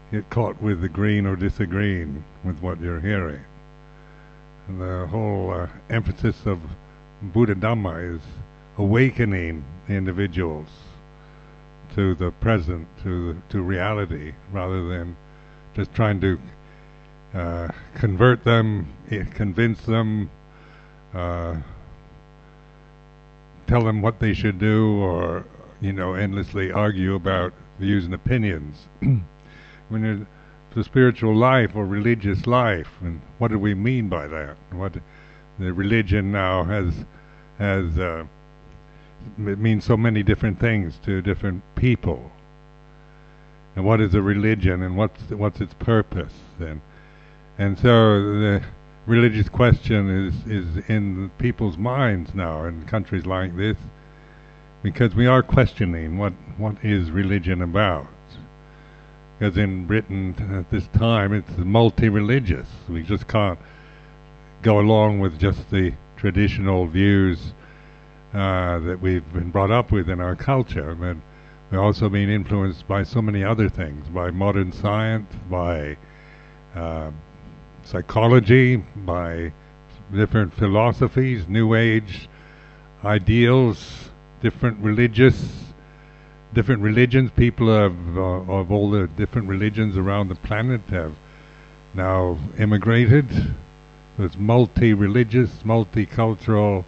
get caught with agreeing or disagreeing with what you're hearing. And the whole emphasis of Buddha Dhamma is awakening individuals to the present, to reality, rather than just trying to convert them, convince them, tell them what they should do, or endlessly argue about views and opinions. When it's the spiritual life or religious life, and what do we mean by that? What the religion now it means so many different things to different people. And what is a religion, and what's its purpose? And so the religious question is in people's minds now in countries like this, because we are questioning what is religion about. Because in Britain at this time it's multi-religious. We just can't go along with just the traditional views that we've been brought up with in our culture. But we're also being influenced by so many other things, by modern science, by psychology, by different philosophies, New Age ideals, different religions. People of all the different religions around the planet have now immigrated. So it's multi-religious, multicultural,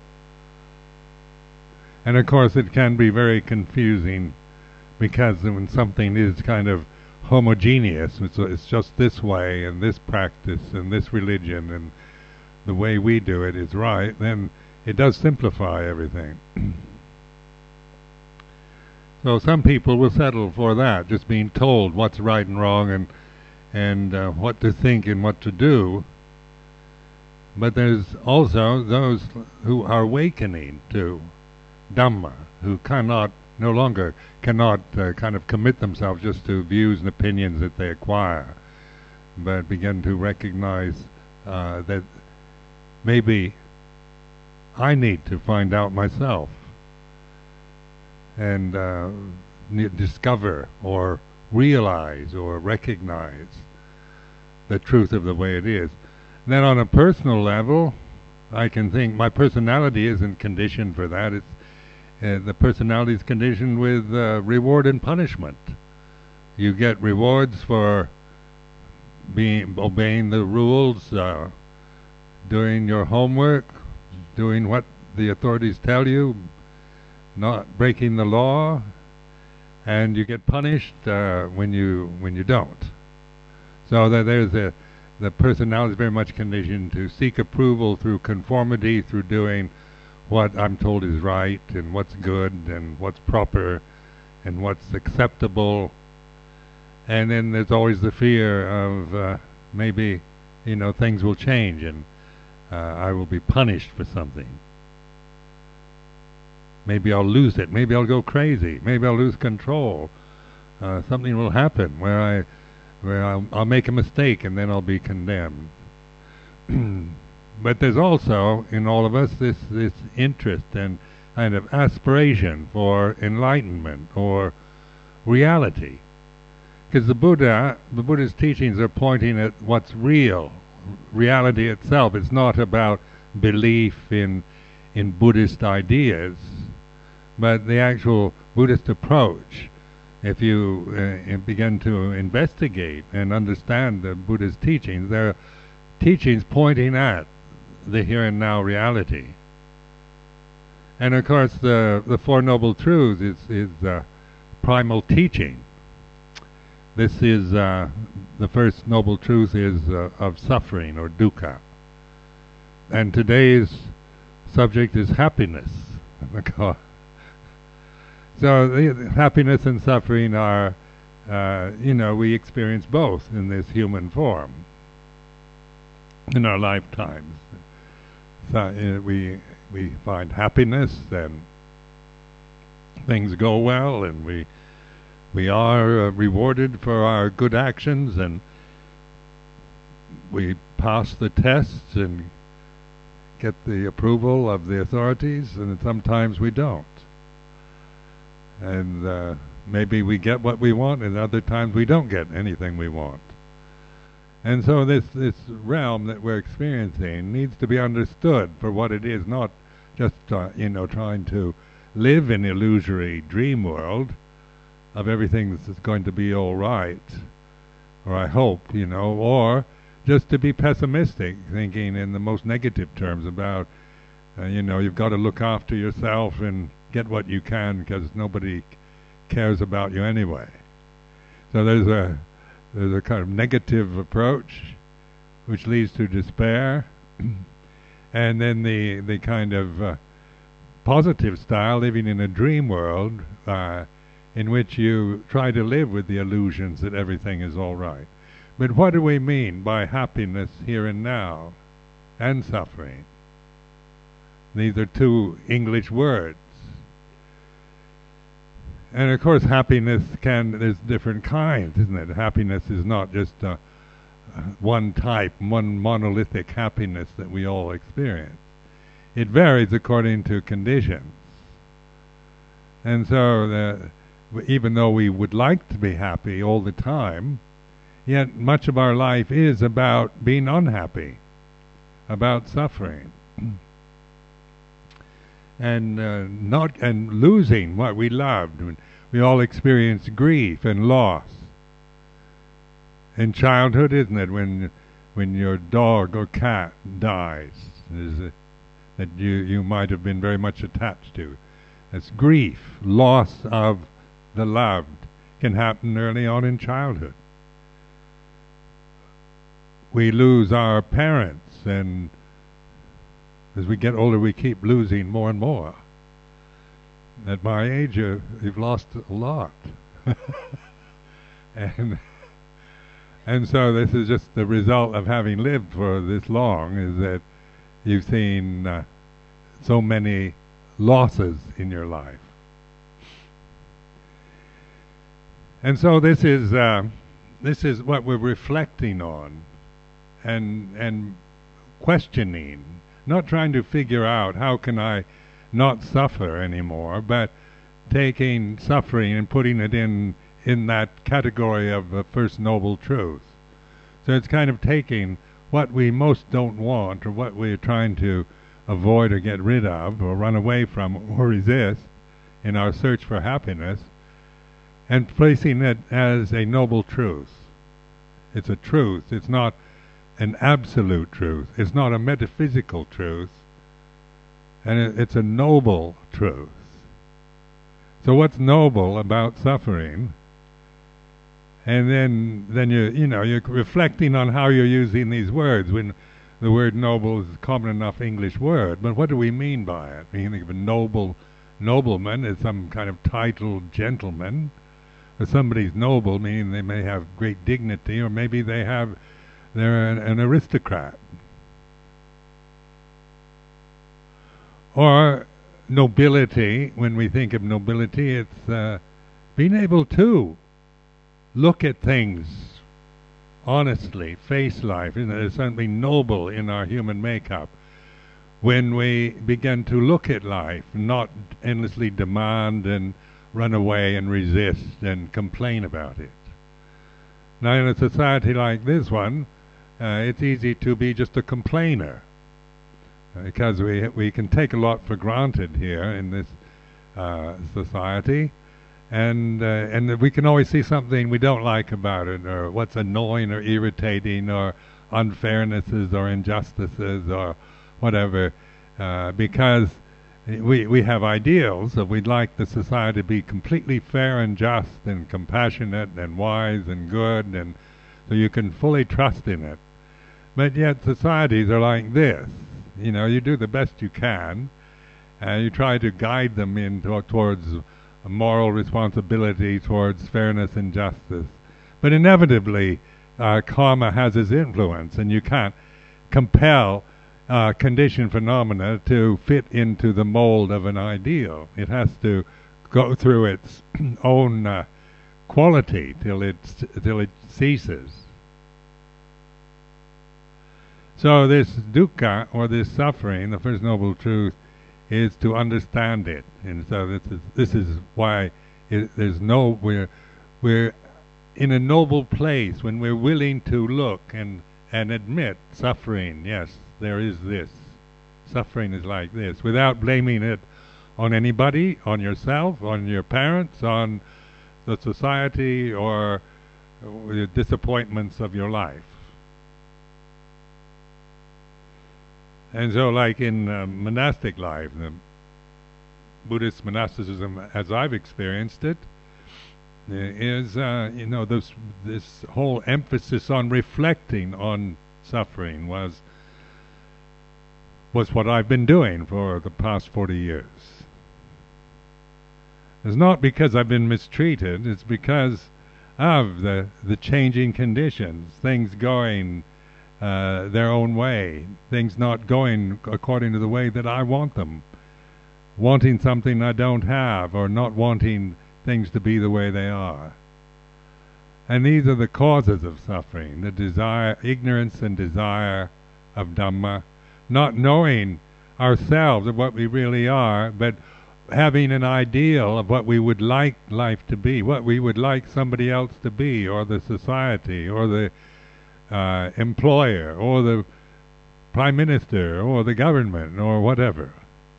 and of course it can be very confusing, because when something is kind of homogeneous, it's just this way and this practice and this religion and the way we do it is right, then it does simplify everything. So some people will settle for that, just being told what's right and wrong and what to think and what to do. But there's also those who are awakening to Dhamma, who no longer cannot kind of commit themselves just to views and opinions that they acquire, but begin to recognize that maybe I need to find out myself and discover or realize or recognize the truth of the way it is. And then on a personal level, I can think my personality isn't conditioned for that. It's the personality is conditioned with reward and punishment. You get rewards for obeying the rules, doing your homework, doing what the authorities tell you, not breaking the law, and you get punished when you don't. So that the personality is very much conditioned to seek approval through conformity, through doing what I'm told is right and what's good and what's proper and what's acceptable. And then there's always the fear of maybe things will change and I will be punished for something. Maybe I'll lose it. Maybe I'll go crazy. Maybe I'll lose control. Something will happen where I'll make a mistake and then I'll be condemned. But there's also in all of us this interest and kind of aspiration for enlightenment or reality. Because the Buddha's teachings are pointing at what's real, reality itself. It's not about belief in Buddhist ideas, but the actual Buddhist approach. If you begin to investigate and understand the Buddha's teachings, there are teachings pointing at the here and now reality. And of course the Four Noble Truths is primal teaching. This is the first noble truth is of suffering or dukkha. And today's subject is happiness. So the happiness and suffering are, we experience both in this human form in our lifetimes. So we find happiness and things go well, and we are rewarded for our good actions, and we pass the tests and get the approval of the authorities, and sometimes we don't. And maybe we get what we want, and other times we don't get anything we want. And so this realm that we're experiencing needs to be understood for what it is, not just trying to live in illusory dream world of everything that's going to be all right, or I hope, or just to be pessimistic, thinking in the most negative terms about, you've got to look after yourself and get what you can because nobody cares about you anyway. So there's a kind of negative approach which leads to despair, and then the kind of positive style, living in a dream world in which you try to live with the illusions that everything is all right. But what do we mean by happiness here and now and suffering? These are two English words. And of course happiness there's different kinds, isn't it? Happiness is not just one type, one monolithic happiness that we all experience. It varies according to conditions. And so even though we would like to be happy all the time, yet much of our life is about being unhappy, about suffering. And losing what we loved. We all experience grief and loss. In childhood, isn't it, when your dog or cat dies, that you might have been very much attached to. That's grief, loss of the loved, can happen early on in childhood. We lose our parents, and as we get older, we keep losing more and more. At my age, you've lost a lot. and so this is just the result of having lived for this long, is that you've seen so many losses in your life. And so this is what we're reflecting on and questioning. Not trying to figure out how can I not suffer anymore, but taking suffering and putting it in that category of the First Noble Truth. So it's kind of taking what we most don't want, or what we're trying to avoid or get rid of, or run away from, or resist in our search for happiness, and placing it as a noble truth. It's a truth. It's not an absolute truth. It's not a metaphysical truth, and it's a noble truth. So what's noble about suffering? And then you're reflecting on how you're using these words. When the word noble is a common enough English word, but what do we mean by it? We think of a nobleman as some kind of titled gentleman, or somebody's noble, meaning they may have great dignity, or maybe they're an aristocrat. Or nobility, when we think of nobility, it's being able to look at things honestly, face life. There's something noble in our human makeup when we begin to look at life, not endlessly demand and run away and resist and complain about it. Now in a society like this one, it's easy to be just a complainer, because we can take a lot for granted here in this society, and we can always see something we don't like about it, or what's annoying or irritating, or unfairnesses or injustices or whatever, because we have ideals of we'd like the society to be completely fair and just and compassionate and wise and good, and so you can fully trust in it. But yet societies are like this. You do the best you can, and you try to guide them towards a moral responsibility, towards fairness and justice. But inevitably, karma has its influence, and you can't compel conditioned phenomena to fit into the mold of an ideal. It has to go through its own quality till it ceases. So this dukkha, or this suffering, the First Noble Truth, is to understand it. And so this is why There's no we're in a noble place when we're willing to look and admit suffering. Yes, there is this. Suffering is like this, without blaming it on anybody, on yourself, on your parents, on the society, or the disappointments of your life. And so, like in monastic life, the Buddhist monasticism, as I've experienced it, is this whole emphasis on reflecting on suffering was what I've been doing for the past 40 years. It's not because I've been mistreated, it's because of the changing conditions, things going their own way, things not going according to the way that I want them, wanting something I don't have, or not wanting things to be the way they are. And these are the causes of suffering, the desire, ignorance and desire of Dhamma, not knowing ourselves of what we really are, but having an ideal of what we would like life to be, what we would like somebody else to be, or the society, or the employer, or the prime minister, or the government, or whatever.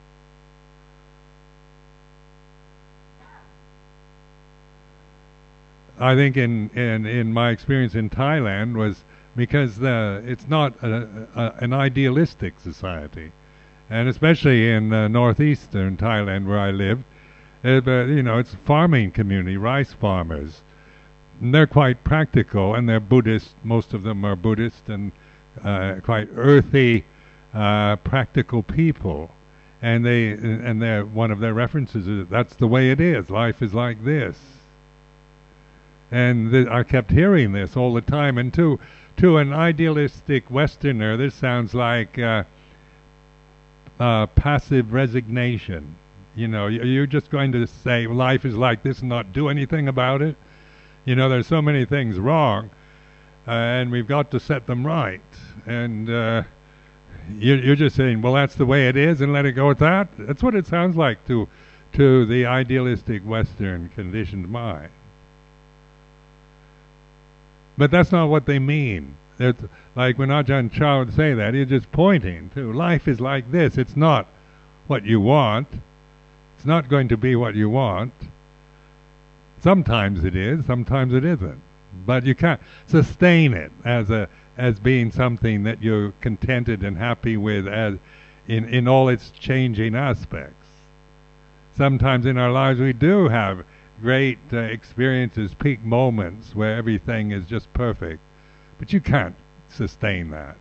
I think in my experience in Thailand was because it's not an idealistic society, and especially in northeastern Thailand where I lived, it's a farming community, rice farmers. And they're quite practical, and they're Buddhist. Most of them are Buddhist and quite earthy, practical people. And they're one of their references is that's the way it is. Life is like this. And I kept hearing this all the time. And to an idealistic Westerner, this sounds like passive resignation. You're just going to say life is like this and not do anything about it. There's so many things wrong, and we've got to set them right. And you're just saying, well, that's the way it is, and let it go at that. That's what it sounds like to the idealistic Western conditioned mind. But that's not what they mean. It's like when Ajahn Chah would say that, he's just pointing to life is like this. It's not what you want. It's not going to be what you want. Sometimes it is, sometimes it isn't. But you can't sustain it as being something that you're contented and happy with as in all its changing aspects. Sometimes in our lives we do have great experiences, peak moments where everything is just perfect. But you can't sustain that.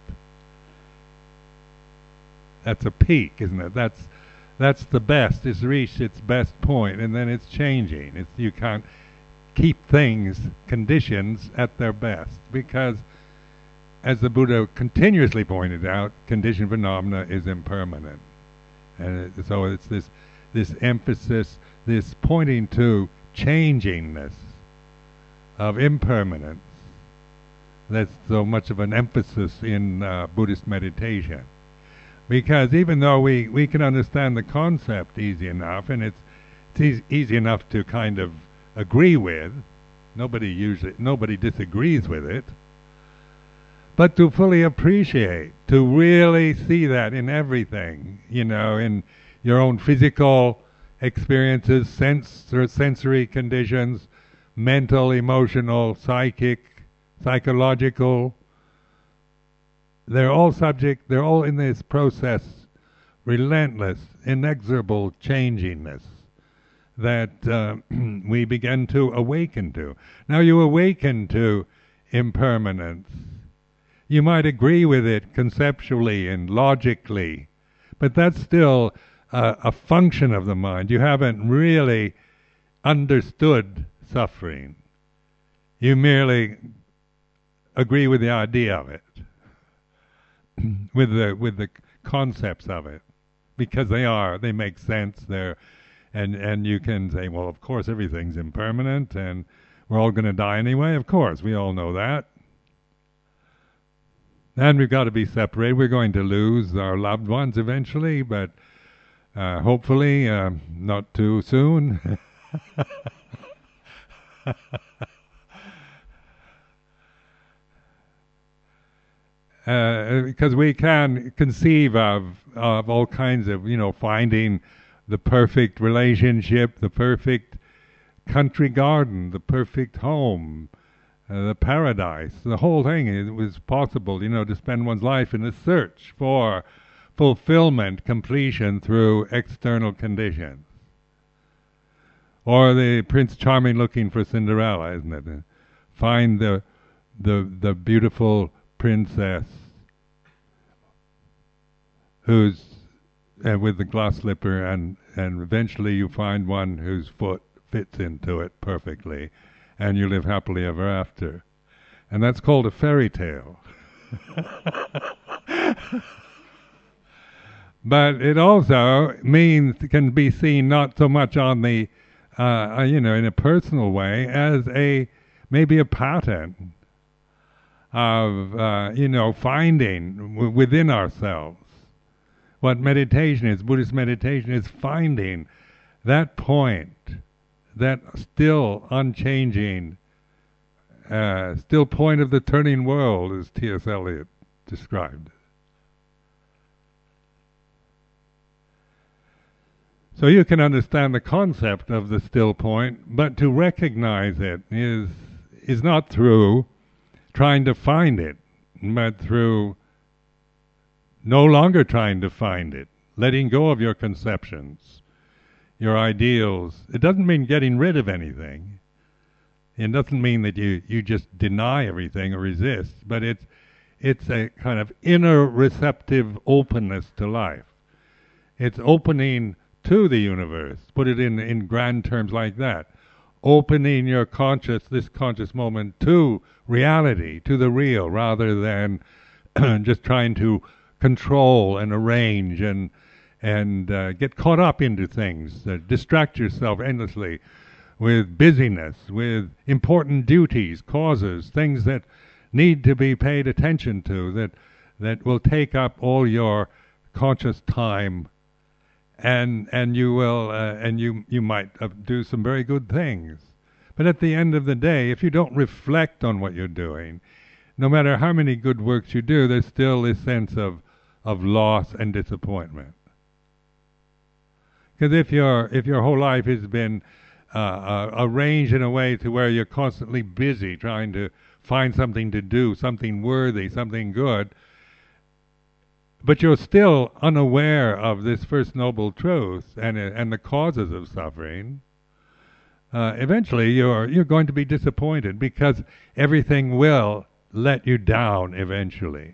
That's a peak, isn't it? That's the best. It's reached its best point, and then it's changing. You can't keep things, conditions, at their best, because, as the Buddha continuously pointed out, conditioned phenomena is impermanent. And so it's this emphasis, this pointing to changingness, of impermanence. That's so much of an emphasis in Buddhist meditation. Because even though we can understand the concept easy enough, and it's easy enough to kind of agree with, nobody disagrees with it, but to fully appreciate, to really see that in everything, in your own physical experiences, sensory conditions, mental, emotional, psychic, psychological. They're all in this process, relentless, inexorable changingness that we begin to awaken to. Now you awaken to impermanence. You might agree with it conceptually and logically, but that's still a function of the mind. You haven't really understood suffering. You merely agree with the idea of it. with the concepts of it, because they make sense there, and you can say, well, of course everything's impermanent and we're all going to die anyway. Of course, we all know that. And we've got to be separated. We're going to lose our loved ones eventually, but hopefully not too soon. Because we can conceive of all kinds of, finding the perfect relationship, the perfect country garden, the perfect home, the paradise, the whole thing. It was possible, to spend one's life in a search for fulfillment, completion through external conditions. Or the Prince Charming looking for Cinderella, isn't it? Find the beautiful princess who's with the glass slipper, and eventually you find one whose foot fits into it perfectly, and you live happily ever after. And that's called a fairy tale. But it also can be seen not so much on the, in a personal way, as maybe a pattern of, finding within ourselves. What meditation is, Buddhist meditation, is finding that point, that still unchanging, still point of the turning world, as T.S. Eliot described. So you can understand the concept of the still point, but to recognize it is not through trying to find it, but through no longer trying to find it, letting go of your conceptions, your ideals. It doesn't mean getting rid of anything. It doesn't mean that you just deny everything or resist, but it's a kind of inner receptive openness to life. It's opening to the universe. Put it in grand terms like that. Opening your this conscious moment to reality, to the real, rather than just trying to control and arrange and get caught up into things. Distract yourself endlessly with busyness, with important duties, causes, things that need to be paid attention to, that will take up all your conscious time. And you will, and you might do some very good things. But at the end of the day, if you don't reflect on what you're doing, no matter how many good works you do, there's still this sense of loss and disappointment. Because if your whole life has been arranged in a way to where you're constantly busy trying to find something to do, something worthy, something good, but you're still unaware of this First Noble Truth and the causes of suffering, eventually you're going to be disappointed, because everything will let you down eventually.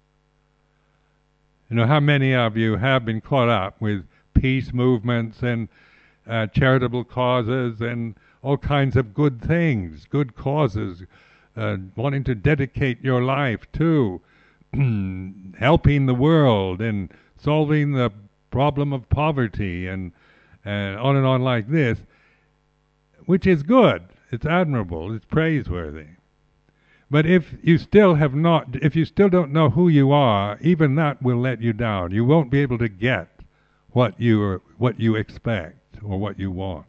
How many of you have been caught up with peace movements and charitable causes and all kinds of good things, good causes, wanting to dedicate your life to helping the world and solving the problem of poverty and on like this, which is good, it's admirable, it's praiseworthy. But if you still don't know who you are, even that will let you down. You won't be able to get what you expect or what you want.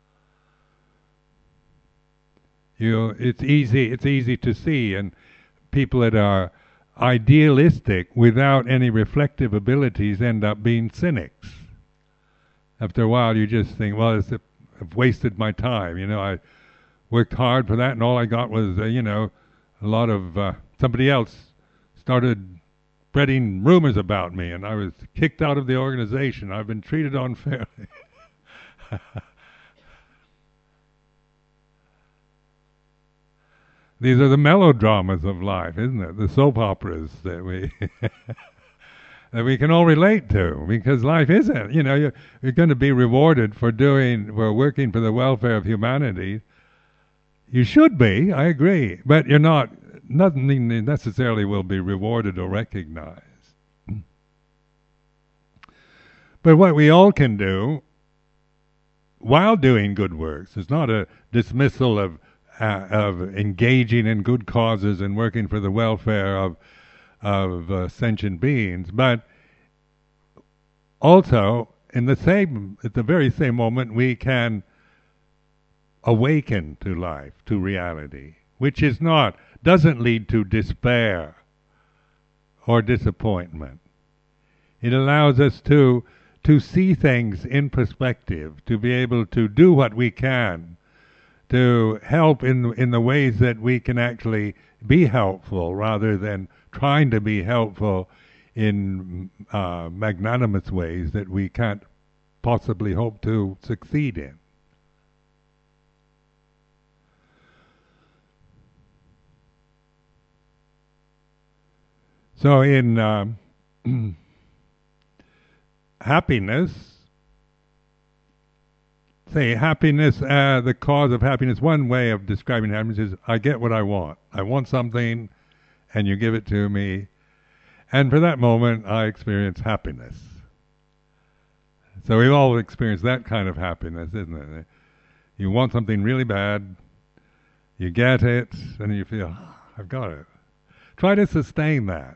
It's easy to see, and people that are idealistic without any reflective abilities end up being cynics. After a while you just think, well, I've wasted my time, I worked hard for that and all I got was, a lot of, somebody else started spreading rumors about me and I was kicked out of the organization, I've been treated unfairly. These are the melodramas of life, isn't it? The soap operas that we that we can all relate to, because life isn't. You're going to be rewarded for working for the welfare of humanity. You should be, I agree, but you're not. Nothing necessarily will be rewarded or recognized. But what we all can do while doing good works is not a dismissal of engaging in good causes and working for the welfare of sentient beings, but also at the very same moment we can awaken to life, to reality, which doesn't lead to despair or disappointment. It allows us to see things in perspective, to be able to do what we can to help in the ways that we can actually be helpful, rather than trying to be helpful in magnanimous ways that we can't possibly hope to succeed in. So in happiness, the cause of happiness, one way of describing happiness is I get what I want. I want something and you give it to me, and for that moment I experience happiness. So we've all experienced that kind of happiness, isn't it? You want something really bad, you get it, and you feel, I've got it. Try to sustain that.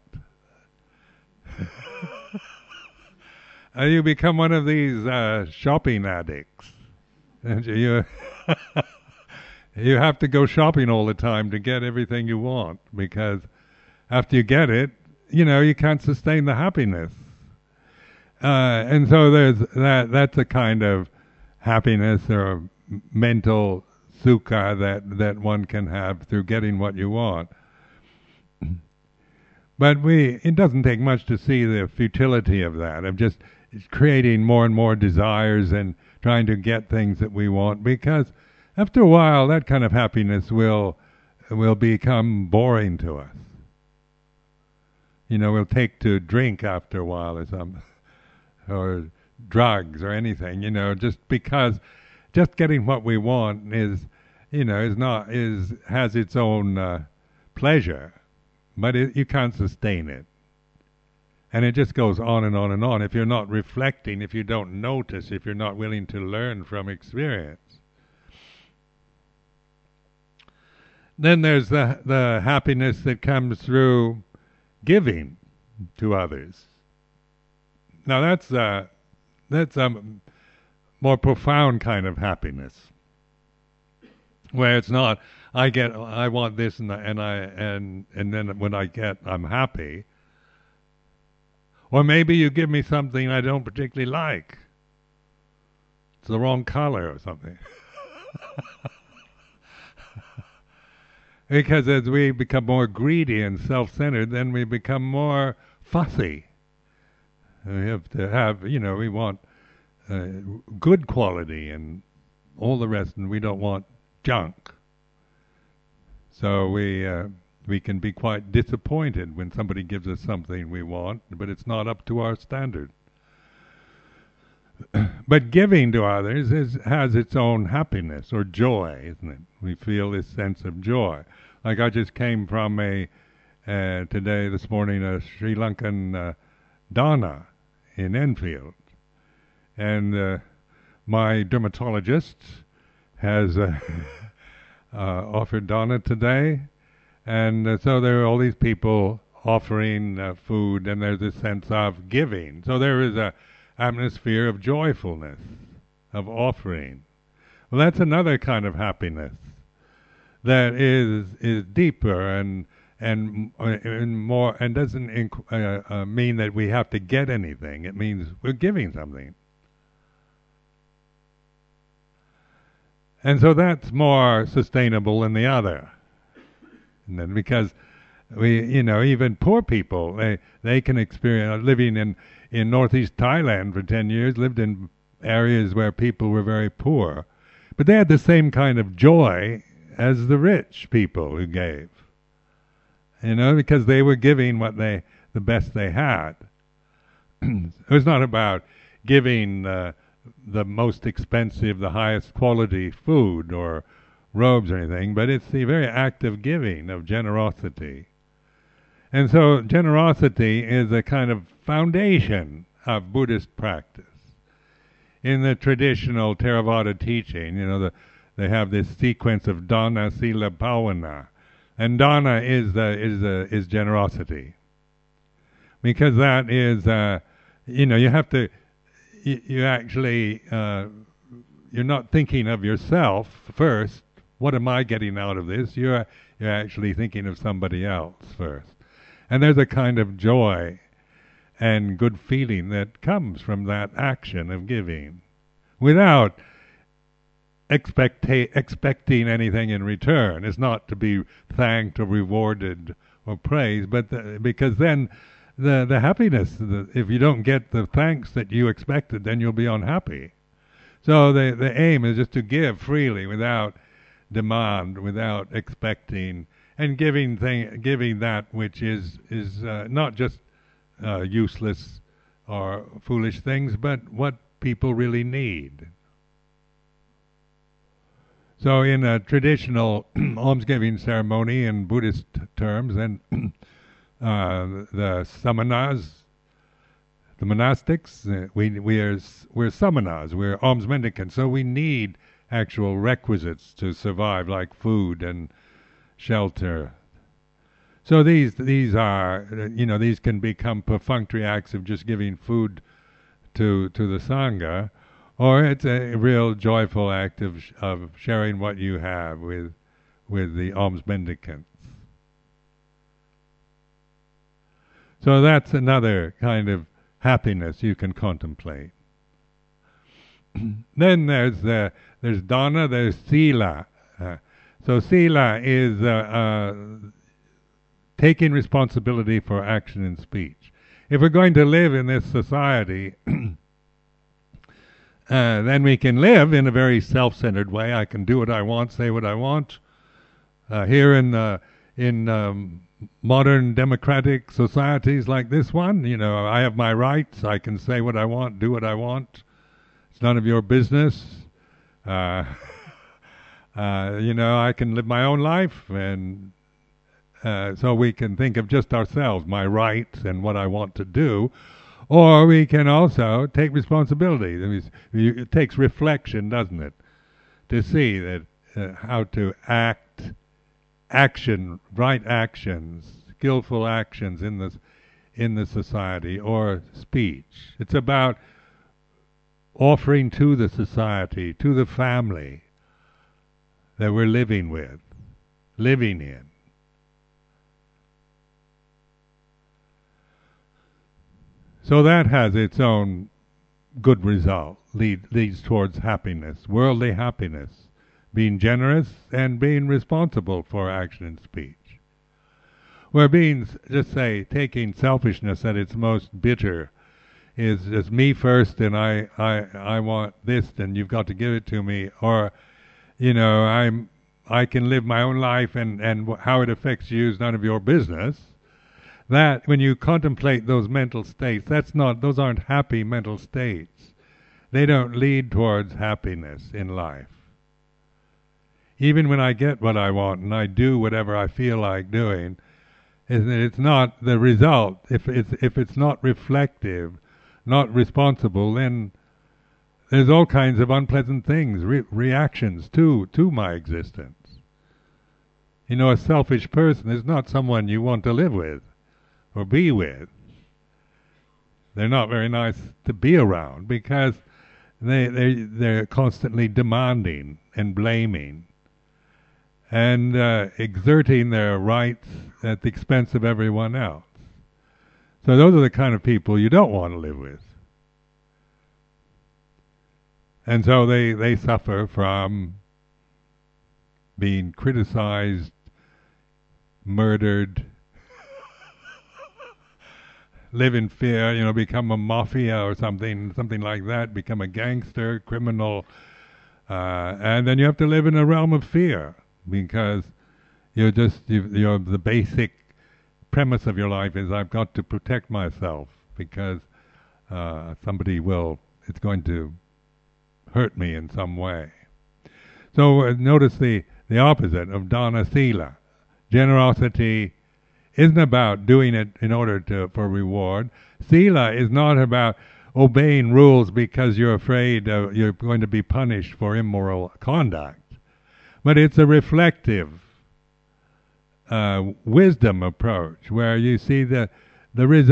And you become one of these shopping addicts. And you you have to go shopping all the time to get everything you want, because after you get it, you can't sustain the happiness. And so that's a kind of happiness or mental sukha that one can have through getting what you want. But it doesn't take much to see the futility of that, of just creating more and more desires and trying to get things that we want, because after a while that kind of happiness will become boring to us. We'll take to drink after a while or drugs or anything, just because just getting what we want has its own pleasure, but you can't sustain it. And it just goes on and on and on if you're not reflecting, if you don't notice, if you're not willing to learn from experience. Then there's the happiness that comes through giving to others. Now that's a more profound kind of happiness, where it's not I want this and then when I get, I'm happy. Or maybe you give me something I don't particularly like. It's the wrong color or something. Because as we become more greedy and self-centered, then we become more fussy. We have to have, we want good quality and all the rest, and we don't want junk. So we can be quite disappointed when somebody gives us something we want, but it's not up to our standard. But giving to others has its own happiness or joy, isn't it? We feel this sense of joy. Like I just came from this morning, a Sri Lankan dana in Enfield. And my dermatologist has offered dana today. And so there are all these people offering food, and there's a sense of giving. So there is a atmosphere of joyfulness, of offering. Well, that's another kind of happiness that is deeper and more, and doesn't mean that we have to get anything. It means we're giving something. And so that's more sustainable than the other. And then because even poor people, they can experience living in northeast Thailand for 10 years, lived in areas where people were very poor, but they had the same kind of joy as the rich people who gave, because they were giving the best they had. It was not about giving the most expensive, the highest quality food or robes or anything, but it's the very act of giving, of generosity. And so generosity is a kind of foundation of Buddhist practice. In the traditional Theravada teaching, they have this sequence of dana, sila, bhavana, and dana is generosity, because that is you have to you actually you're not thinking of yourself first. What am I getting out of this? You're actually thinking of somebody else first. And there's a kind of joy and good feeling that comes from that action of giving, without expecting anything in return. It's not to be thanked or rewarded or praised, but because then the happiness, if you don't get the thanks that you expected, then you'll be unhappy. So the aim is just to give freely, without demand, without expecting, and giving that which is not just useless or foolish things, but what people really need. So in a traditional almsgiving ceremony in Buddhist terms, and the samanas, the monastics, we're samanas, we're alms mendicants, so we need actual requisites to survive, like food and shelter. So these are, these can become perfunctory acts of just giving food to the sangha, or it's a real joyful act of sharing what you have with the alms mendicants. So that's another kind of happiness you can contemplate. Then there's dana, there's sila. So sila is taking responsibility for action and speech. If we're going to live in this society, then we can live in a very self-centered way. I can do what I want, say what I want. Here in modern democratic societies like this one, I have my rights. I can say what I want, do what I want. It's none of your business. I can live my own life, and so we can think of just ourselves, my rights and what I want to do. Or we can also take responsibility. It takes reflection, doesn't it, to see that how to act, right actions, skillful actions in the society, or speech. It's about offering to the society, to the family that we're living in. So that has its own good result, leads towards happiness, worldly happiness, being generous and being responsible for action and speech. Where being, just say, taking selfishness at its most bitter is just me first, and I want this, and you've got to give it to me, or I can live my own life, and how it affects you is none of your business. That, when you contemplate those mental states, those aren't happy mental states. They don't lead towards happiness in life. Even when I get what I want and I do whatever I feel like doing, it's not the result. If it's not reflective, not responsible, then there's all kinds of unpleasant things, reactions to my existence. A selfish person is not someone you want to live with or be with. They're not very nice to be around, because they're constantly demanding and blaming and exerting their rights at the expense of everyone else. So those are the kind of people you don't want to live with. And so they suffer from being criticized, murdered, live in fear, become a mafia or something like that, become a gangster, criminal, and then you have to live in a realm of fear, because the basic premise of your life is, I've got to protect myself, because it's going to hurt me in some way. So notice the opposite of dana sila. Generosity isn't about doing it in order for reward. Sila is not about obeying rules because you're afraid you're going to be punished for immoral conduct, but it's a reflective wisdom approach, where you see the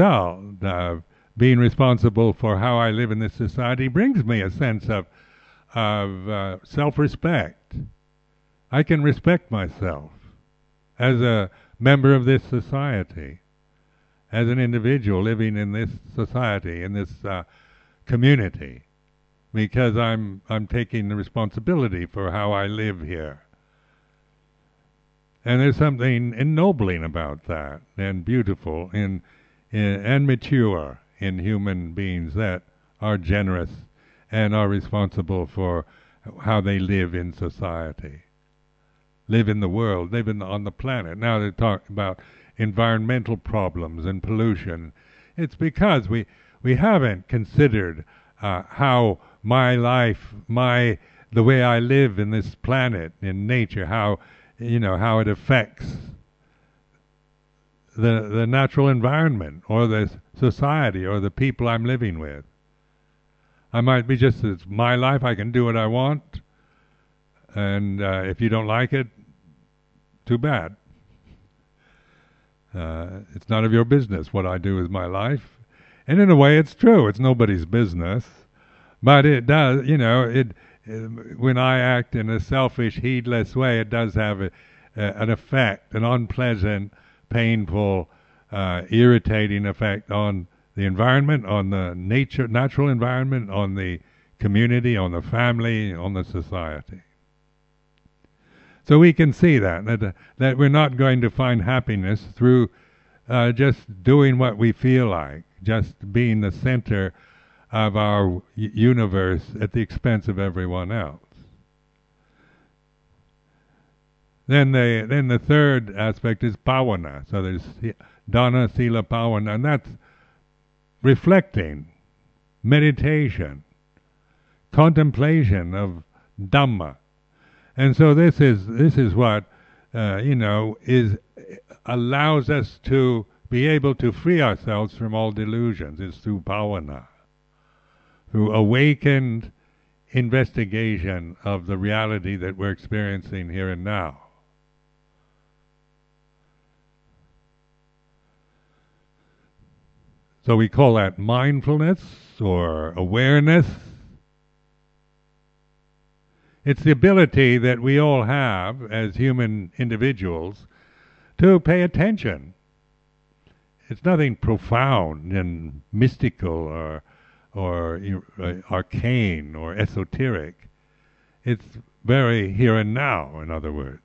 result of being responsible for how I live in this society brings me a sense of of self-respect. I can respect myself as a member of this society, as an individual living in this society, in this community, because I'm taking the responsibility for how I live here. And there's something ennobling about that, and beautiful, and mature in human beings that are generous and are responsible for how they live in society, live in the world, live on the planet. Now they talk about environmental problems and pollution. It's because we haven't considered how my life, the way I live in this planet, in nature, how it affects the natural environment or the society or the people I'm living with. I might be just, it's my life, I can do what I want, and if you don't like it, too bad. It's none of your business what I do with my life. And in a way it's true, it's nobody's business, but it does, when I act in a selfish, heedless way, it does have an effect, an unpleasant, painful, irritating effect on the environment, on the natural environment, on the community, on the family, on the society. So we can see that we're not going to find happiness through just doing what we feel like, just being the center of our universe at the expense of everyone else. Then the third aspect is bhavana. So there's dana, sila, bhavana, and that's reflecting, meditation, contemplation of Dhamma. And so this is what allows us to be able to free ourselves from all delusions. It's through bhavana, through awakened investigation of the reality that we're experiencing here and now. So we call that mindfulness or awareness. It's the ability that we all have as human individuals to pay attention. It's nothing profound and mystical or arcane or esoteric. It's very here and now, in other words.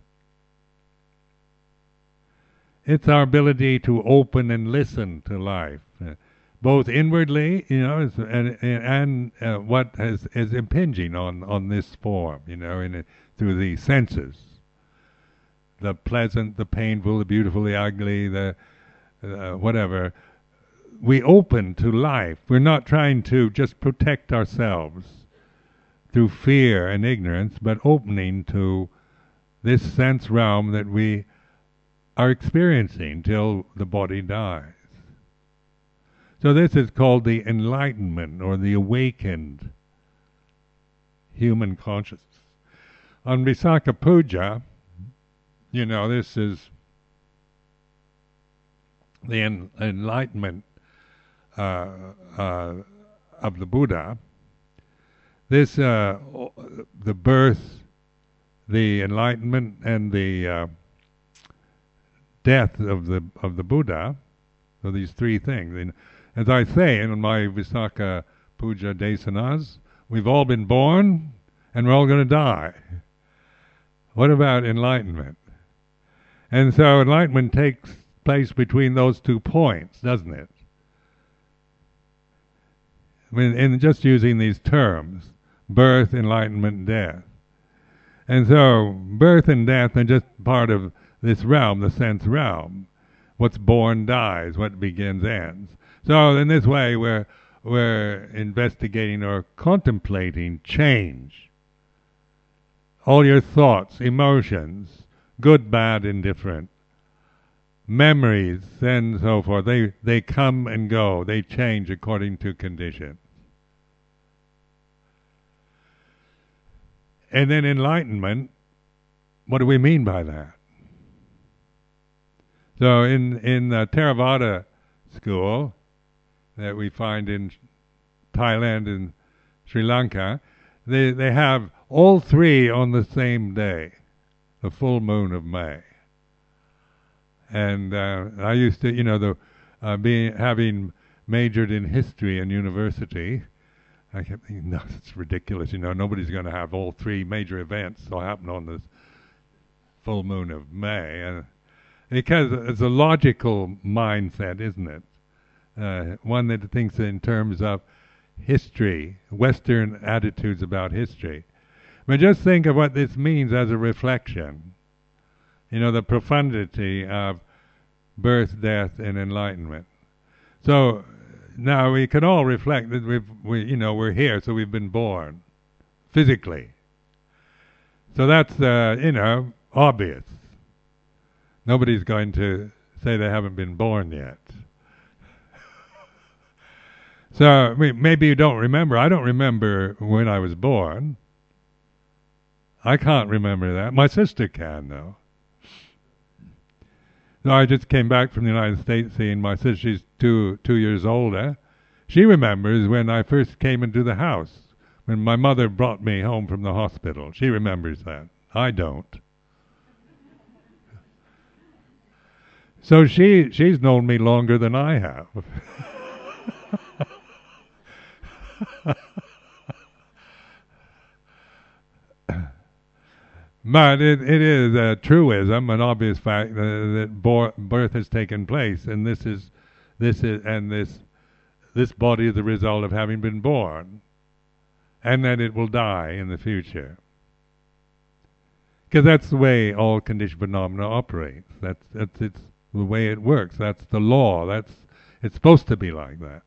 It's our ability to open and listen to life, both inwardly, and what is impinging on this form, through the senses, the pleasant, the painful, the beautiful, the ugly, the whatever. We open to life. We're not trying to just protect ourselves through fear and ignorance, but opening to this sense realm that we are experiencing till the body dies. So this is called the enlightenment or the awakened human consciousness. On Visakha Puja, this is the enlightenment of the Buddha. This, the birth, the enlightenment, and the death of the Buddha. So these three things. And as I say in my Visakha Puja Desanas, we've all been born and we're all going to die. What about enlightenment? And so enlightenment takes place between those 2 points, doesn't it? In just using these terms, birth, enlightenment, death. And so birth and death are just part of this realm, the sense realm. What's born dies, what begins ends. So in this way we're investigating or contemplating change. All your thoughts, emotions, good, bad, indifferent, memories, and so forth, they come and go, they change according to conditions. And then enlightenment, what do we mean by that? So in the Theravada school that we find in Thailand and Sri Lanka, they have all three on the same day, the full moon of May. And I used to, having majored in history in university, I kept thinking, no, it's ridiculous. Nobody's going to have all three major events so happen on this full moon of May, and because it's a logical mindset, isn't it? One that thinks in terms of history, Western attitudes about history. But just think of what this means as a reflection. The profundity of birth, death, and enlightenment. So now we can all reflect that we're here, so we've been born physically. So that's obvious. Nobody's going to say they haven't been born yet. So maybe you don't remember. I don't remember when I was born. I can't remember that. My sister can, though. So I just came back from the United States seeing my sister. She's 2 years older. She remembers when I first came into the house, when my mother brought me home from the hospital. She remembers that. I don't. So she's known me longer than I have. But it is a truism, an obvious fact that birth has taken place, and this body is the result of having been born, and that it will die in the future. Because that's the way all conditioned phenomena operate. It's the way it works. That's the law. It's supposed to be like that.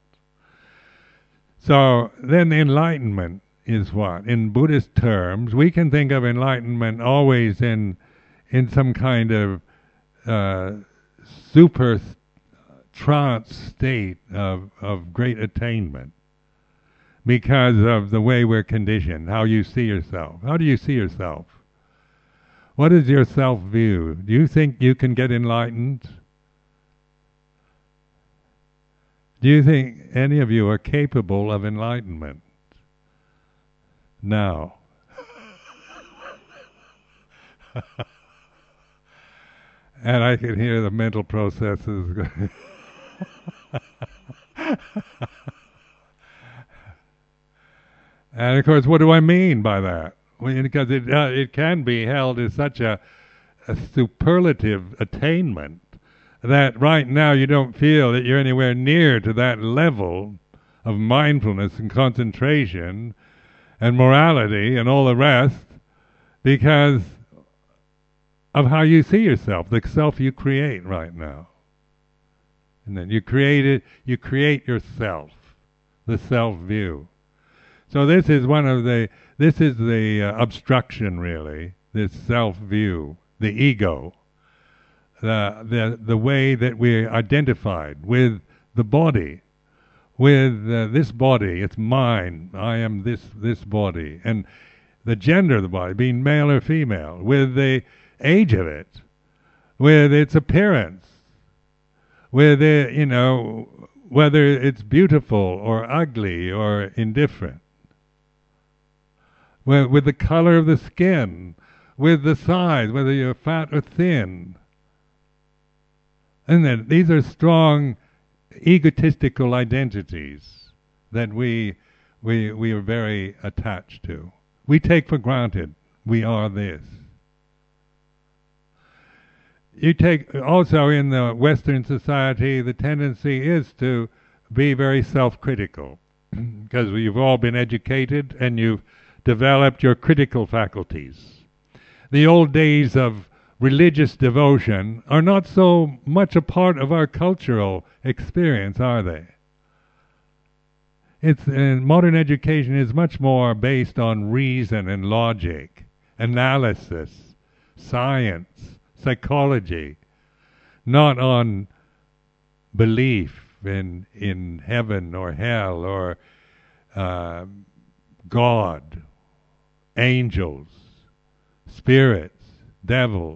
So then the enlightenment is what? In Buddhist terms, we can think of enlightenment always in some kind of super trance state of great attainment, because of the way we're conditioned, how you see yourself. How do you see yourself? What is your self-view? Do you think you can get enlightened? Do you think any of you are capable of enlightenment now? And I can hear the mental processes going. And of course, what do I mean by that? Because it can be held as such a superlative attainment that right now you don't feel that you're anywhere near to that level of mindfulness and concentration and morality and all the rest, because of how you see yourself, the self you create right now. And then you create yourself, the self-view. So this is the obstruction, really, this self-view, the ego, the way that we're identified with the body, with this body. It's mine. I am this body, and the gender of the body, being male or female, with the age of it, with its appearance, with whether it's beautiful or ugly or indifferent, with the color of the skin, with the size, whether you're fat or thin. And then these are strong egotistical identities that we are very attached to. We take for granted we are this. You take also in the Western society, the tendency is to be very self-critical, because you've all been educated and you've developed your critical faculties. The old days of religious devotion are not so much a part of our cultural experience, are they? Modern education is much more based on reason and logic, analysis, science, psychology, not on belief in heaven or hell or God, angels, spirits, devils.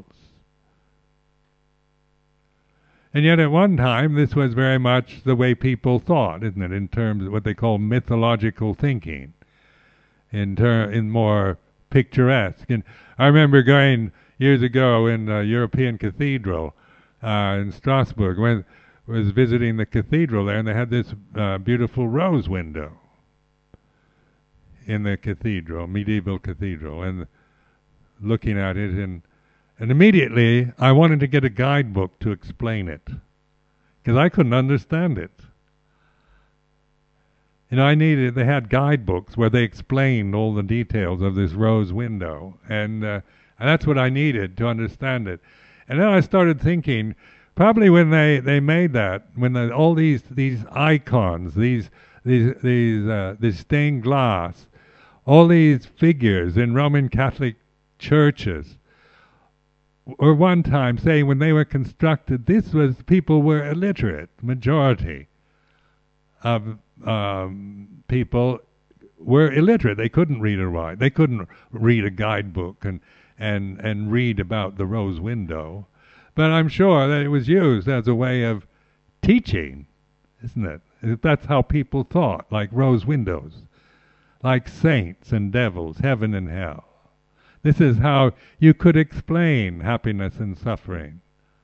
And yet at one time this was very much the way people thought, isn't it, in terms of what they call mythological thinking. in more picturesque. And I remember going years ago in a European cathedral in Strasbourg when I was visiting the cathedral there, and they had this beautiful rose window in the cathedral, medieval cathedral, and looking at it, and immediately I wanted to get a guidebook to explain it, because I couldn't understand it. You know, they had guidebooks where they explained all the details of this rose window, and that's what I needed to understand it. And then I started thinking, probably when they made that, when all these icons, these stained glass, all these figures in Roman Catholic churches, or one time saying when they were constructed, people were illiterate. Majority of people were illiterate. They couldn't read or write. They couldn't read a guidebook and read about the rose window. But I'm sure that it was used as a way of teaching, isn't it? That's how people thought, like rose windows, like saints and devils, heaven and hell. This is how you could explain happiness and suffering,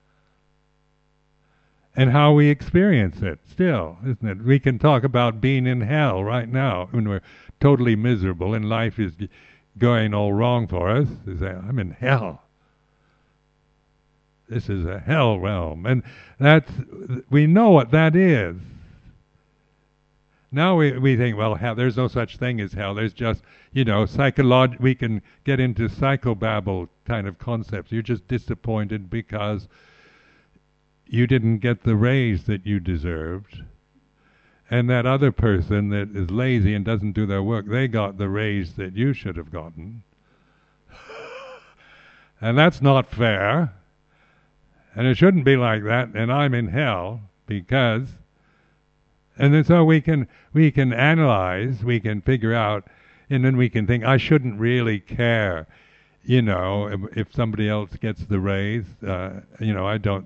and how we experience it still, isn't it? We can talk about being in hell right now when we're totally miserable and life is going all wrong for us. We say, I'm in hell. This is a hell realm. And we know what that is. Now we think, well, hell, there's no such thing as hell. There's just, we can get into psychobabble kind of concepts. You're just disappointed because you didn't get the raise that you deserved. And that other person that is lazy and doesn't do their work, they got the raise that you should have gotten. And that's not fair. And it shouldn't be like that, and I'm in hell because... And then so we can analyze, we can figure out, and then we can think, I shouldn't really care, if somebody else gets the raise. I don't,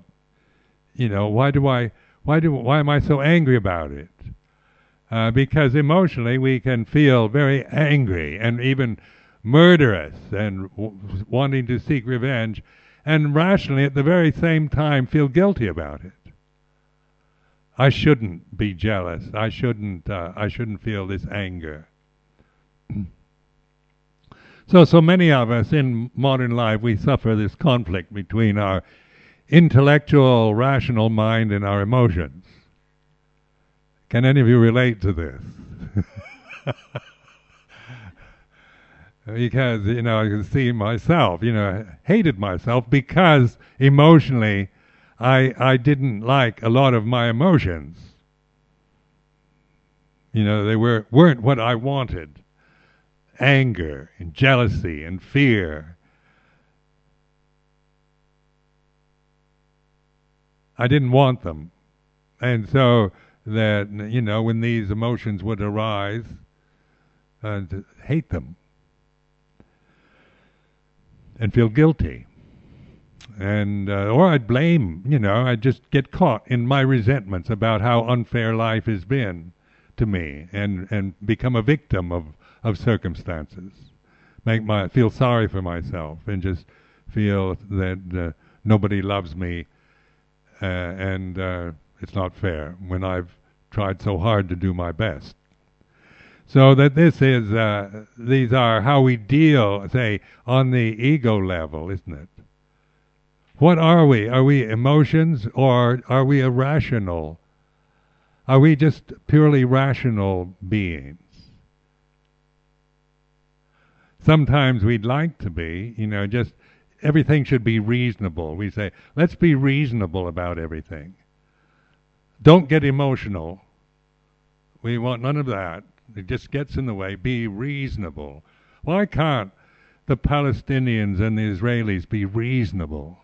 why am I so angry about it? Because emotionally we can feel very angry and even murderous and wanting to seek revenge, and rationally at the very same time feel guilty about it. I shouldn't be jealous. I shouldn't feel this anger. So many of us in modern life, we suffer this conflict between our intellectual, rational mind and our emotions. Can any of you relate to this? Because, I can see myself, hated myself because emotionally I didn't like a lot of my emotions. They weren't what I wanted. Anger and jealousy and fear. I didn't want them. And so that, when these emotions would arise, to hate them and feel guilty. And or I'd blame, I'd just get caught in my resentments about how unfair life has been to me, and become a victim of circumstances. Feel sorry for myself, and just feel that nobody loves me, and it's not fair when I've tried so hard to do my best. So that these are how we deal, say, on the ego level, isn't it? What are we? Are we emotions, or are we irrational? Are we just purely rational beings? Sometimes we'd like to be, just everything should be reasonable. We say, let's be reasonable about everything. Don't get emotional. We want none of that. It just gets in the way. Be reasonable. Why can't the Palestinians and the Israelis be reasonable?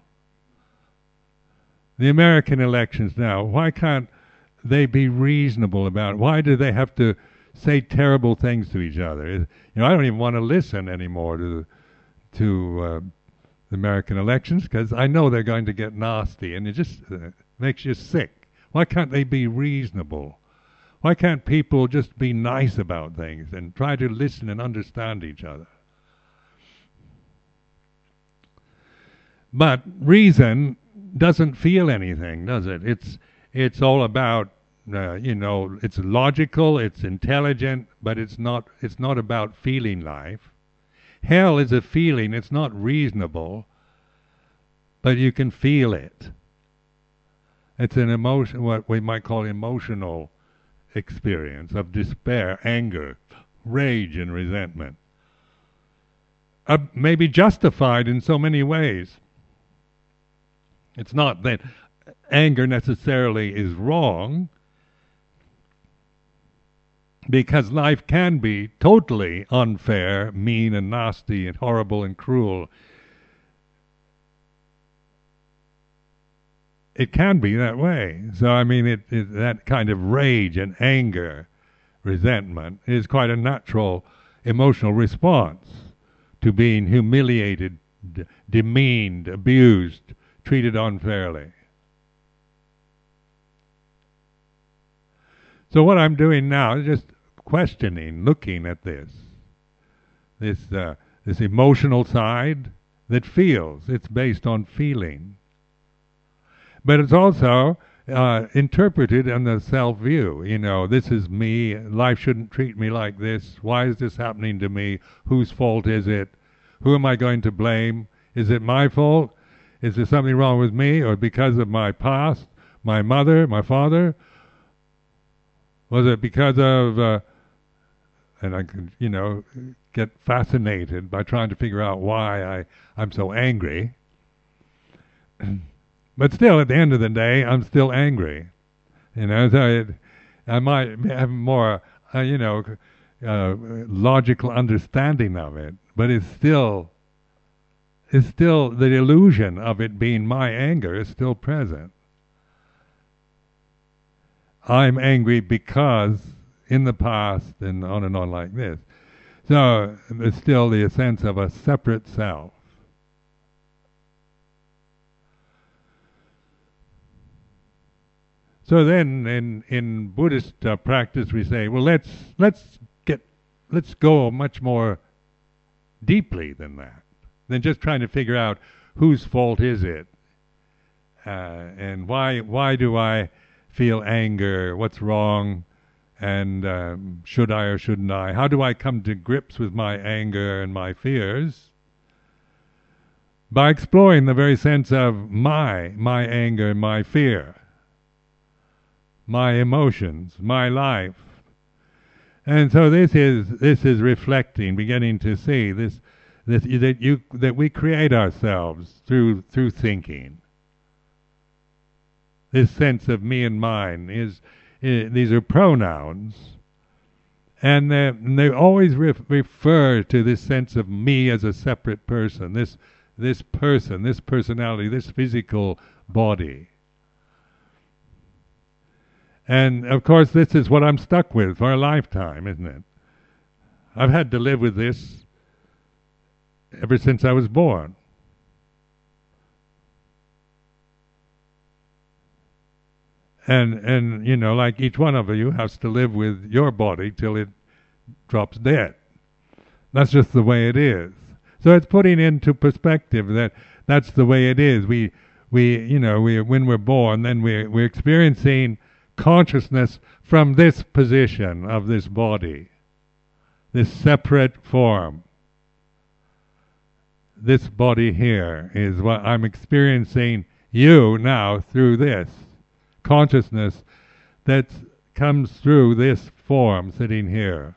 The American elections now, why can't they be reasonable about it? Why do they have to say terrible things to each other? I don't even want to listen anymore to the American elections, because I know they're going to get nasty, and it just makes you sick. Why can't they be reasonable? Why can't people just be nice about things and try to listen and understand each other? But reason doesn't feel anything, does it? It's all about it's logical, it's intelligent, but it's not about feeling life. Hell is a feeling, it's not reasonable, but you can feel it. It's an emotion, what we might call emotional experience of despair, anger, rage, and resentment. Maybe justified in so many ways. It's not that anger necessarily is wrong, because life can be totally unfair, mean and nasty and horrible and cruel. It can be that way. So I mean, that kind of rage and anger, resentment, is quite a natural emotional response to being humiliated, demeaned, abused, treated unfairly. So what I'm doing now is just questioning, looking at this emotional side that feels. It's based on feeling. But it's also interpreted in the self-view. This is me, life shouldn't treat me like this, why is this happening to me, whose fault is it, who am I going to blame, is it my fault, is there something wrong with me, or because of my past, my mother, my father, was it because of, and I can, get fascinated by trying to figure out why I'm so angry. But still, at the end of the day, I'm still angry. So I might have more, logical understanding of it, but it's still the illusion of it being my anger is still present. I'm angry because in the past, and on like this. So there's still the sense of a separate self. So then, in Buddhist practice, we say, well, let's go much more deeply than that, than just trying to figure out whose fault is it, and why do I feel anger? What's wrong? And should I or shouldn't I? How do I come to grips with my anger and my fears? By exploring the very sense of my anger and my fear, my emotions, my life. And so this is reflecting, beginning to see that we create ourselves through thinking. This sense of me and mine these are pronouns, and they always refer to this sense of me as a separate person, this person, this personality, this physical body. And of course, this is what I'm stuck with for a lifetime, isn't it? I've had to live with this ever since I was born. And like each one of you has to live with your body till it drops dead. That's just the way it is. So it's putting into perspective that that's the way it is. We when we're born, then we're experiencing consciousness from this position of this body, this separate form. This body here is what I'm experiencing you now through this consciousness that comes through this form sitting here.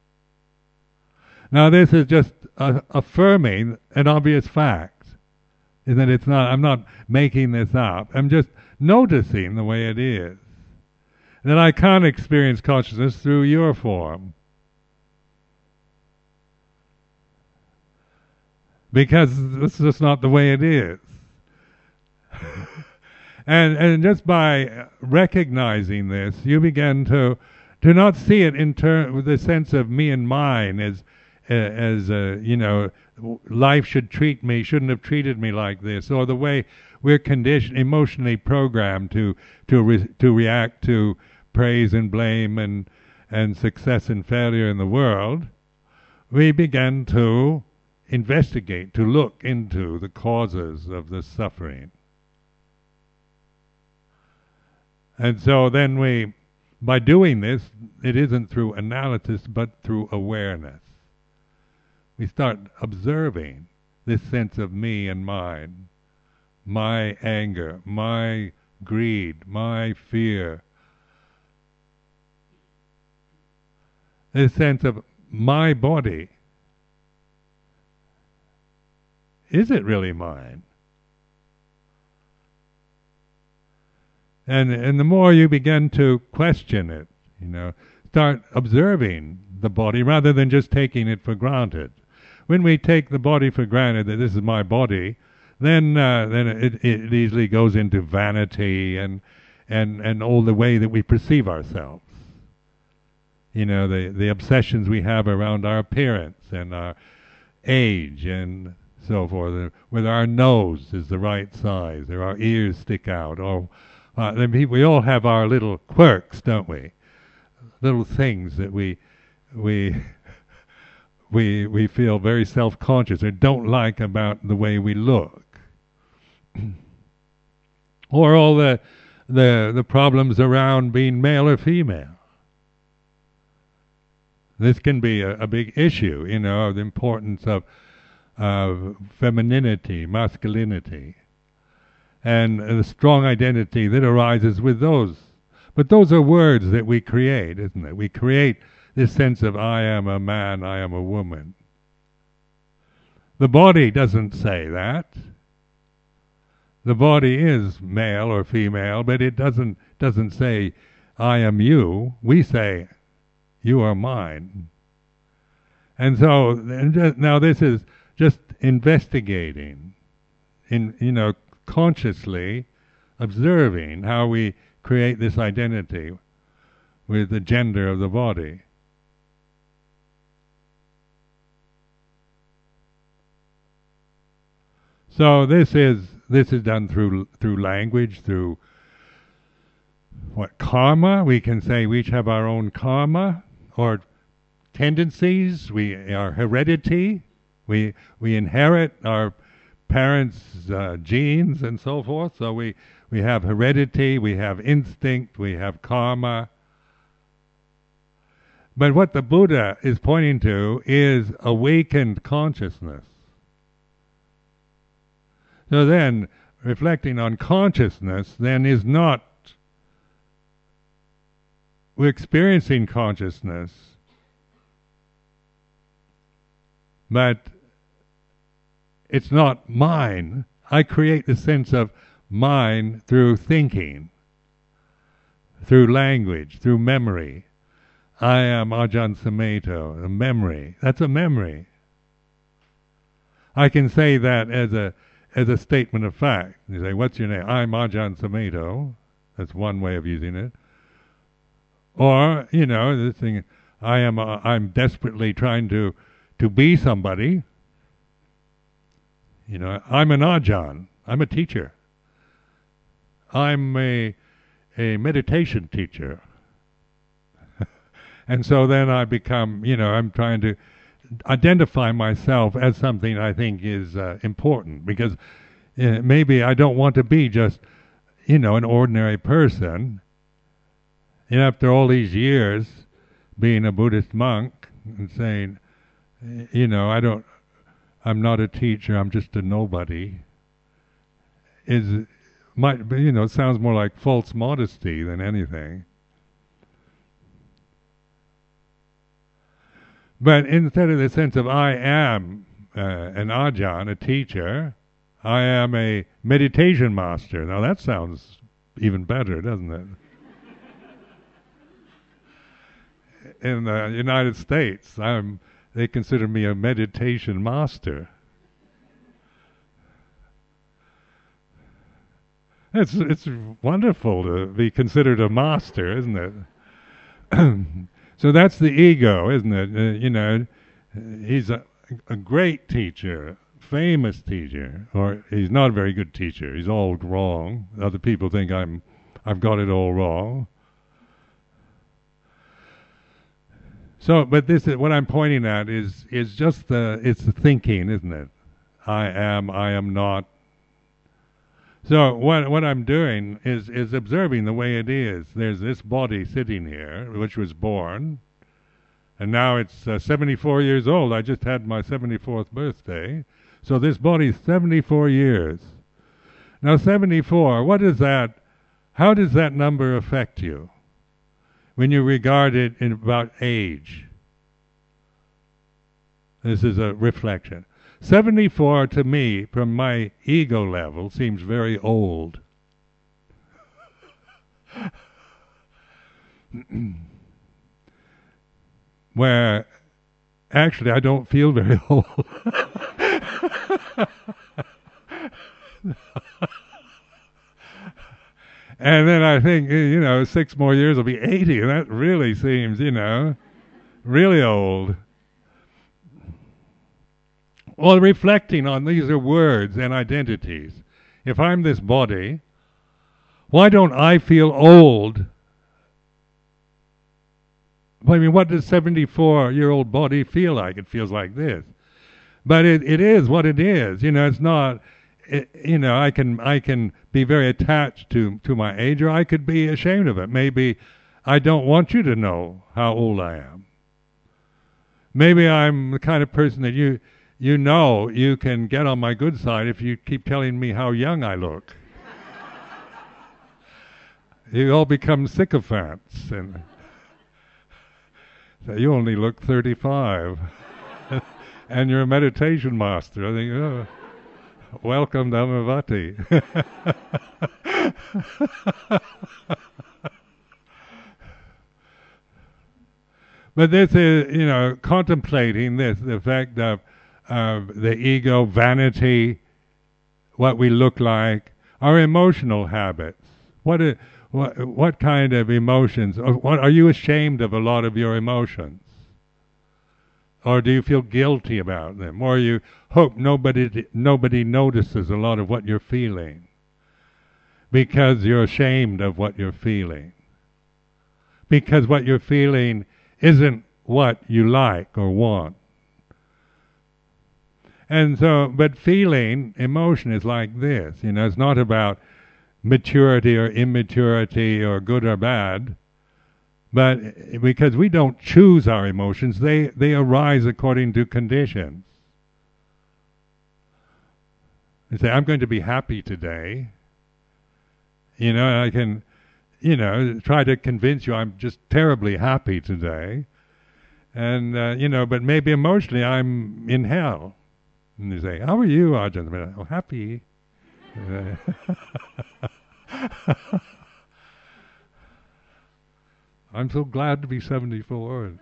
Now this is just affirming an obvious fact, is that it's not, I'm not making this up, I'm just noticing the way it is. That I can't experience consciousness through your form, because this is just not the way it is. And just by recognizing this, you begin to not see it with the sense of me and mine as life should treat me, shouldn't have treated me like this, or the way we're conditioned, emotionally programmed to react to praise and blame and success and failure in the world, we began to investigate, to look into the causes of the suffering. And so then by doing this, it isn't through analysis but through awareness. We start observing this sense of me and mine, my anger, my greed, my fear, this sense of my body. Is it really mine? And the more you begin to question it, start observing the body rather than just taking it for granted. When we take the body for granted that this is my body, then it easily goes into vanity and all the way that we perceive ourselves. The obsessions we have around our appearance and our age and so forth, whether our nose is the right size or our ears stick out, or we all have our little quirks, don't we? Little things that we feel very self-conscious or don't like about the way we look, or all the problems around being male or female. This can be a big issue, of the importance of femininity, masculinity, and the strong identity that arises with those. But those are words that we create, isn't it? We create this sense of I am a man, I am a woman. The body doesn't say that. The body is male or female, but it doesn't say I am you. We say you are mine. And so now this is just investigating, consciously observing how we create this identity with the gender of the body. So this is done through language, through karma. We can say we each have our own karma or tendencies. Our heredity. We inherit our parents' genes and so forth. So we have heredity, we have instinct, we have karma. But what the Buddha is pointing to is awakened consciousness. So then, reflecting on consciousness then is not, we're experiencing consciousness, but it's not mine. I create the sense of mine through thinking, through language, through memory. I am Ajahn Sumedho, a memory. That's a memory. I can say that as a statement of fact. You say, what's your name? I'm Ajahn Sumedho. That's one way of using it. Or, this thing, I'm desperately trying to be somebody. I'm an Ajahn. I'm a teacher. I'm a meditation teacher. And so then I become, I'm trying to identify myself as something I think is important, because maybe I don't want to be just, an ordinary person. After all these years being a Buddhist monk and saying, I'm not a teacher, I'm just a nobody, it sounds more like false modesty than anything. But instead of the sense of I am an Ajahn, a teacher, I am a meditation master. Now that sounds even better, doesn't it? In the United States, they consider me a meditation master. It's wonderful to be considered a master, isn't it? So that's the ego, isn't it? He's a great teacher, famous teacher, or he's not a very good teacher. He's all wrong. Other people think I've got it all wrong. So, but this is what I'm pointing at is just it's the thinking, isn't it? I am not. So what I'm doing is observing the way it is. There's this body sitting here, which was born, and now it's 74 years old. I just had my 74th birthday. So this body's 74 years. Now 74, what is that? How does that number affect you when you regard it in about age? This is a reflection. 74 to me, from my ego level, seems very old. Where actually I don't feel very old. And then I think, 6 more years will be 80, and that really seems, really old. Well, reflecting on these are words and identities. If I'm this body, why don't I feel old? I mean, what does 74-year-old body feel like? It feels like this. But it is what it is. It's not, I can be very attached to my age, or I could be ashamed of it. Maybe I don't want you to know how old I am. Maybe I'm the kind of person that you can get on my good side if you keep telling me how young I look. You all become sycophants, and so you only look 35, and you're a meditation master. I think, welcome to Amaravati. But this is, contemplating this, the fact of the ego, vanity, what we look like, our emotional habits. What kind of emotions? What are you ashamed of? A lot of your emotions, or do you feel guilty about them, or you hope nobody notices a lot of what you're feeling because you're ashamed of what you're feeling, because what you're feeling isn't what you like or want. And so, but feeling, emotion is like this, it's not about maturity or immaturity or good or bad, but because we don't choose our emotions, they arise according to conditions. You say, I'm going to be happy today. I can, try to convince you I'm just terribly happy today. And, but maybe emotionally I'm in hell. And you say, how are you, Ajahn? Oh, happy. I'm so glad to be 74.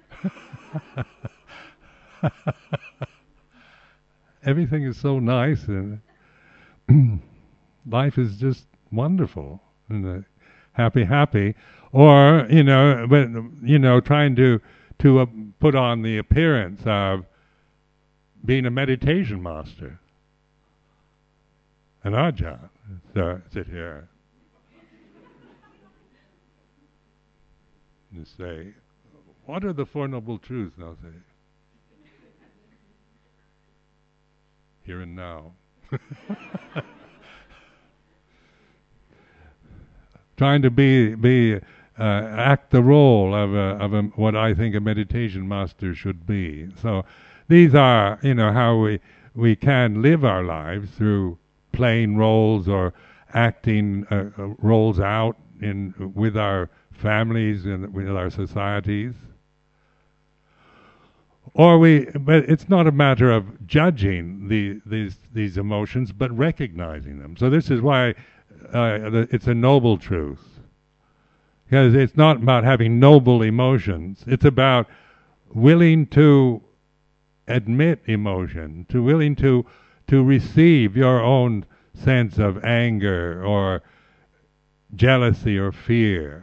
Everything is so nice, and life is just wonderful, and happy. Or but trying to put on the appearance of being a meditation master, an Ajahn. So sit here and say, what are the Four Noble Truths? And I'll say, here and now. Trying to act the role of what I think a meditation master should be. So these are, how we can live our lives through playing roles or acting roles out with our families and with our societies. But it's not a matter of judging these emotions, but recognizing them. So this is why it's a noble truth, because it's not about having noble emotions. It's about willing to admit emotion, willing to receive your own sense of anger or jealousy or fear.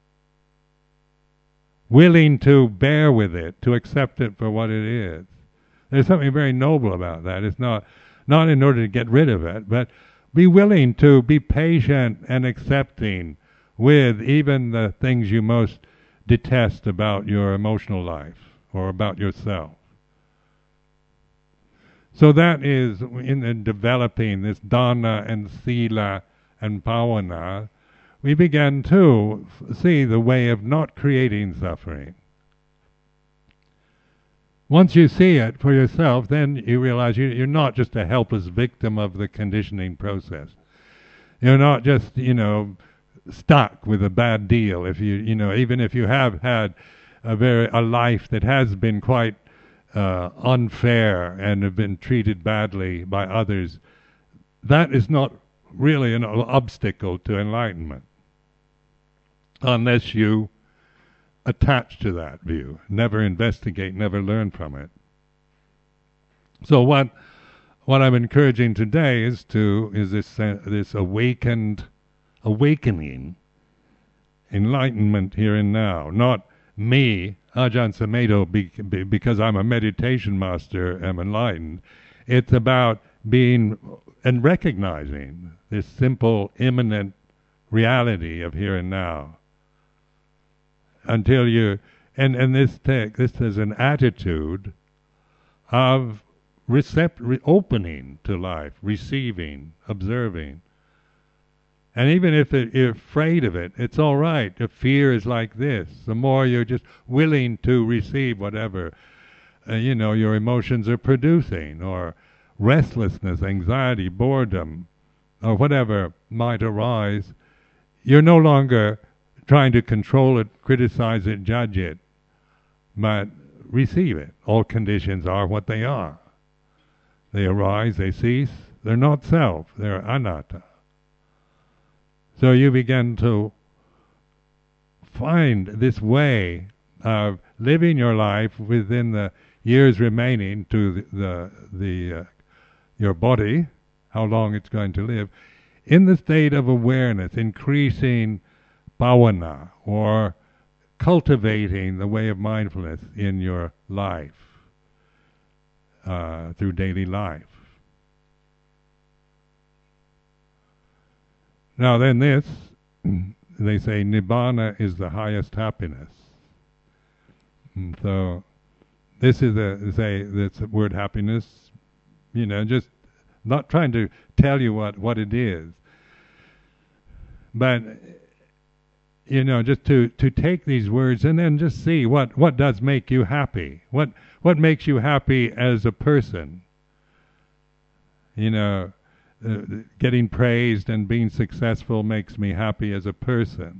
Willing to bear with it, to accept it for what it is. There's something very noble about that. It's not in order to get rid of it, but be willing to be patient and accepting with even the things you most detest about your emotional life or about yourself. So that is in developing this dana and sila and bhavana, we began to see the way of not creating suffering. Once you see it for yourself, then you realize you're not just a helpless victim of the conditioning process. You're not just, stuck with a bad deal. If even if you have had a life that has been quite unfair and have been treated badly by others, that is not really an obstacle to enlightenment, unless you attach to that view, never investigate, never learn from it. So what I'm encouraging today is this awakening, enlightenment here and now, not me, Ajahn Sumedho, because I'm a meditation master, am enlightened. It's about being and recognizing this simple, immanent reality of here and now. Until you, and this is an attitude of opening to life, receiving, observing. And even if you're afraid of it, it's all right. If fear is like this, the more you're just willing to receive whatever your emotions are producing, or restlessness, anxiety, boredom, or whatever might arise, you're no longer trying to control it, criticize it, judge it, but receive it. All conditions are what they are. They arise, they cease. They're not self, they're anatta. So you begin to find this way of living your life within the years remaining to your body, how long it's going to live, in the state of awareness, increasing bhavana, or cultivating the way of mindfulness in your life, through daily life. Now then this, they say nibbana is the highest happiness. And so this is this word happiness, just not trying to tell you what it is, but just to take these words and then just see what does make you happy. What makes you happy as a person? Getting praised and being successful makes me happy as a person.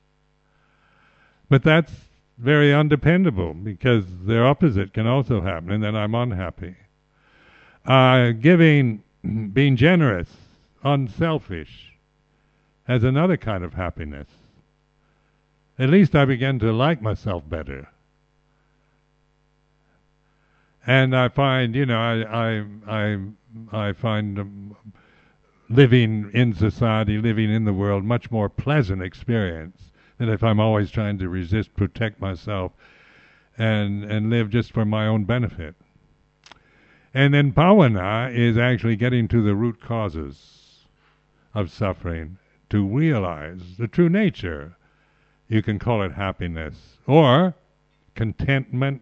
But that's very undependable, because the opposite can also happen, and then I'm unhappy. Giving, being generous, unselfish, has another kind of happiness. At least I begin to like myself better. And I find, I find living in society, living in the world, much more pleasant experience than if I'm always trying to resist, protect myself, and live just for my own benefit. And then bhavana is actually getting to the root causes of suffering, to realize the true nature. You can call it happiness, or contentment,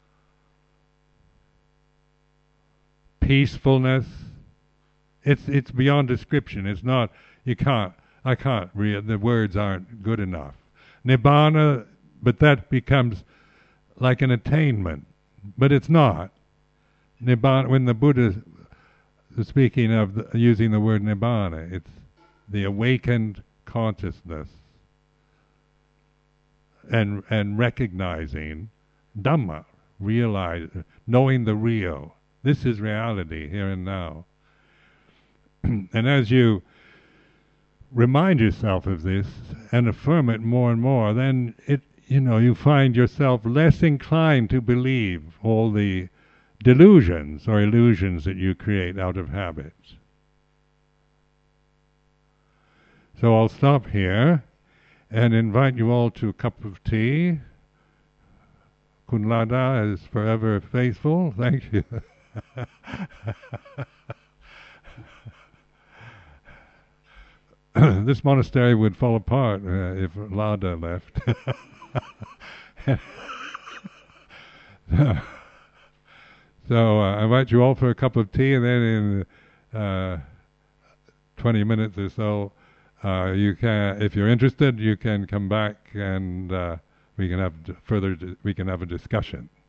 peacefulness. It's beyond description. It's not, I can't read, the words aren't good enough. Nibbana, but that becomes like an attainment, but it's not. Nibbana, when the Buddha is speaking of using the word nibbana, it's the awakened consciousness and recognizing Dhamma, knowing the real. This is reality here and now. And as you remind yourself of this and affirm it more and more, then you find yourself less inclined to believe all the delusions or illusions that you create out of habit. So I'll stop here and invite you all to a cup of tea. Kunlada is forever faithful. Thank you. This monastery would fall apart if Lada left. So I invite you all for a cup of tea, and then in 20 minutes or so, you can, if you're interested, you can come back and we can have we can have a discussion.